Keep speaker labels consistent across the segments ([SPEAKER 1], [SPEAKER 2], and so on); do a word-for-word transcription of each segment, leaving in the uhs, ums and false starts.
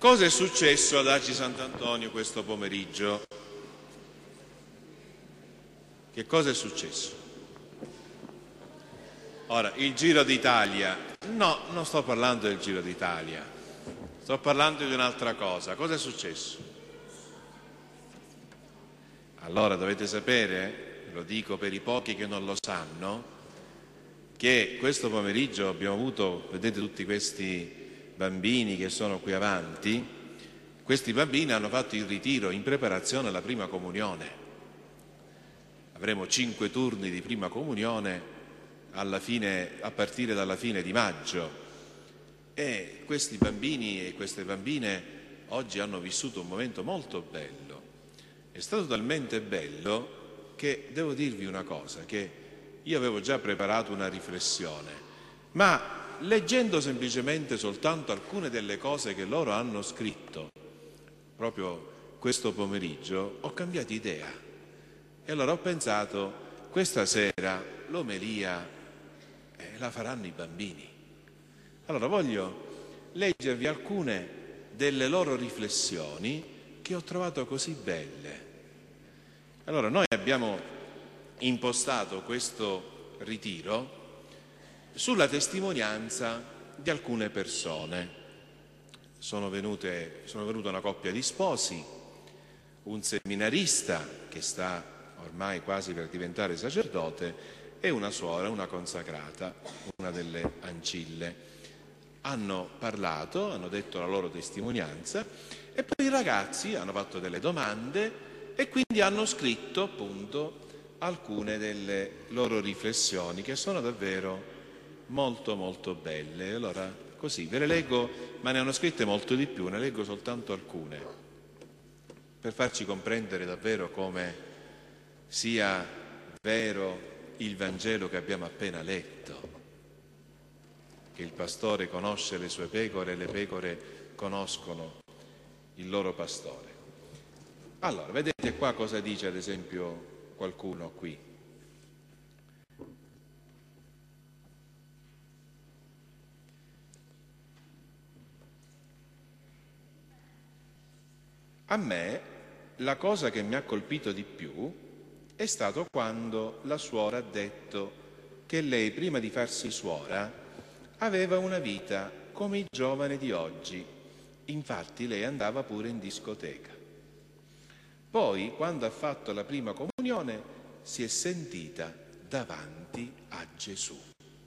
[SPEAKER 1] Cosa è successo ad Aci Sant'Antonio questo pomeriggio? Che cosa è successo? Ora, il Giro d'Italia. No, non sto parlando del Giro d'Italia. Sto parlando di un'altra cosa. Cosa è successo? Allora dovete sapere, lo dico per i pochi che non lo sanno, che questo pomeriggio abbiamo avuto, vedete tutti questi bambini che sono qui avanti, questi bambini hanno fatto il ritiro in preparazione alla prima comunione. Avremo cinque turni di prima comunione alla fine, a partire dalla fine di maggio, e questi bambini e queste bambine oggi hanno vissuto un momento molto bello. È stato talmente bello che devo dirvi una cosa, che io avevo già preparato una riflessione, ma leggendo semplicemente soltanto alcune delle cose che loro hanno scritto proprio questo pomeriggio, ho cambiato idea. E allora ho pensato, questa sera l'omelia eh, la faranno i bambini. Allora voglio leggervi alcune delle loro riflessioni che ho trovato così belle. Allora, noi abbiamo impostato questo ritiro sulla testimonianza di alcune persone. Sono venute, sono venuta una coppia di sposi, un seminarista che sta ormai quasi per diventare sacerdote e una suora, una consacrata, una delle ancille. Hanno parlato, hanno detto la loro testimonianza e poi i ragazzi hanno fatto delle domande e quindi hanno scritto appunto alcune delle loro riflessioni che sono davvero molto molto belle. Allora così ve le leggo, ma ne hanno scritte molto di più, ne leggo soltanto alcune per farci comprendere davvero come sia vero il Vangelo che abbiamo appena letto, che il pastore conosce le sue pecore e le pecore conoscono il loro pastore. Allora, vedete qua cosa dice ad esempio qualcuno qui. A me la cosa che mi ha colpito di più è stato quando la suora ha detto che lei prima di farsi suora aveva una vita come i giovani di oggi, infatti lei andava pure in discoteca. Poi, quando ha fatto la prima comunione, si è sentita davanti a Gesù.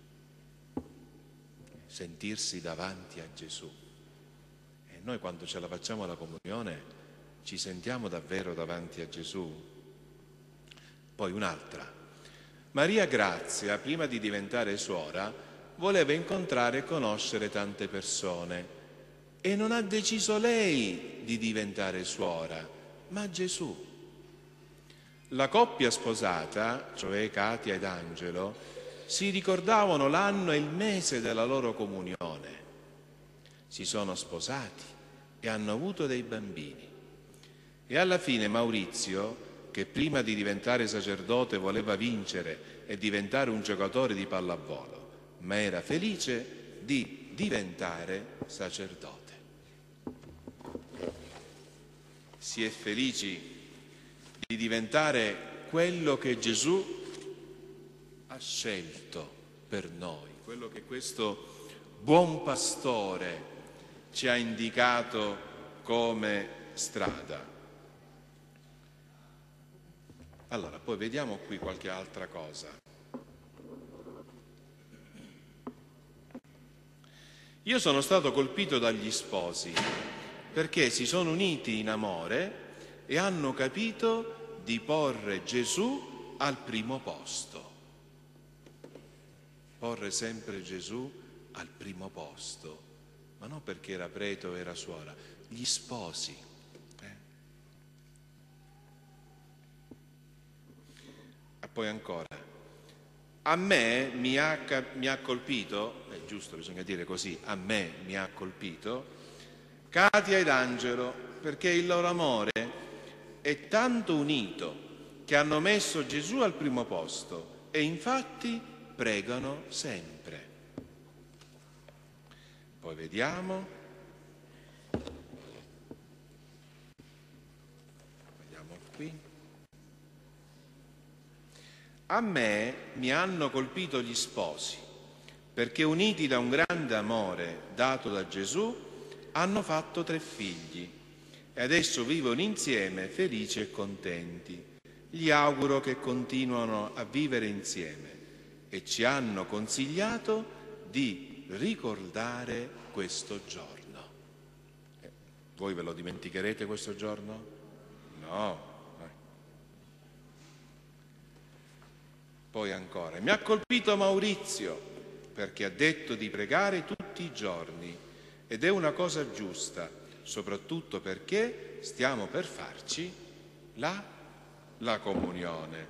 [SPEAKER 1] Sentirsi davanti a Gesù. E noi quando ce la facciamo la comunione ci sentiamo davvero davanti a Gesù? Poi un'altra. Maria Grazia, prima di diventare suora, voleva incontrare e conoscere tante persone e non ha deciso lei di diventare suora, ma Gesù. La coppia sposata, cioè Katia ed Angelo, si ricordavano l'anno e il mese della loro comunione. Si sono sposati e hanno avuto dei bambini. E alla fine Maurizio, che prima di diventare sacerdote voleva vincere e diventare un giocatore di pallavolo, ma era felice di diventare sacerdote. Si è felici di diventare quello che Gesù ha scelto per noi, quello che questo buon pastore ci ha indicato come strada. Allora, poi vediamo qui qualche altra cosa. Io sono stato colpito dagli sposi perché si sono uniti in amore e hanno capito di porre Gesù al primo posto. Porre sempre Gesù al primo posto, ma non perché era prete o era suora, gli sposi. Eh? E poi ancora, a me mi ha, mi ha colpito, è giusto, bisogna dire così, a me mi ha colpito Katia ed Angelo, perché il loro amore è tanto unito che hanno messo Gesù al primo posto e infatti pregano sempre. Poi vediamo. qui. A me mi hanno colpito gli sposi, perché uniti da un grande amore dato da Gesù, hanno fatto tre figli e adesso vivono insieme felici e contenti. Gli auguro che continuino a vivere insieme e ci hanno consigliato di ricordare questo giorno. Eh, voi ve lo dimenticherete questo giorno? No. Poi ancora, mi ha colpito Maurizio perché ha detto di pregare tutti i giorni ed è una cosa giusta, soprattutto perché stiamo per farci la, la comunione.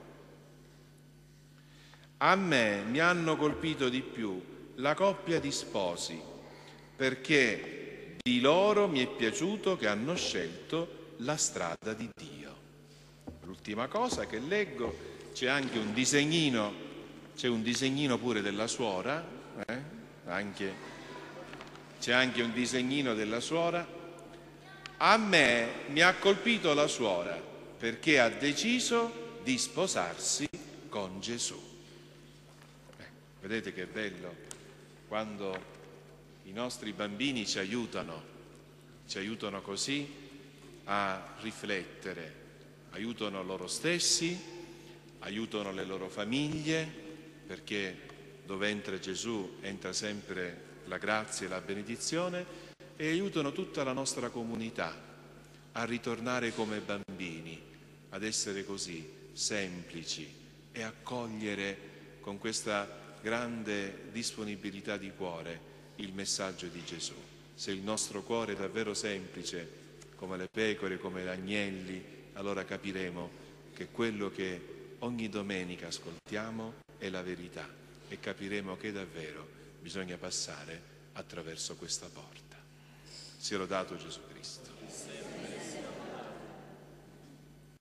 [SPEAKER 1] A me mi hanno colpito di più la coppia di sposi perché di loro mi è piaciuto che hanno scelto la strada di Dio. L'ultima cosa che leggo, c'è anche un disegnino, c'è un disegnino pure della suora, eh? anche, c'è anche un disegnino della suora. A me mi ha colpito la suora perché ha deciso di sposarsi con Gesù. Eh, vedete che bello quando i nostri bambini ci aiutano, ci aiutano così a riflettere, aiutano loro stessi, aiutano le loro famiglie, perché dove entra Gesù entra sempre la grazia e la benedizione, e aiutano tutta la nostra comunità a ritornare come bambini, ad essere così semplici e accogliere con questa grande disponibilità di cuore il messaggio di Gesù. Se il nostro cuore è davvero semplice, come le pecore, come gli agnelli, allora capiremo che quello che ogni domenica ascoltiamo è la verità e capiremo che davvero bisogna passare attraverso questa porta. Sia lodato Gesù Cristo.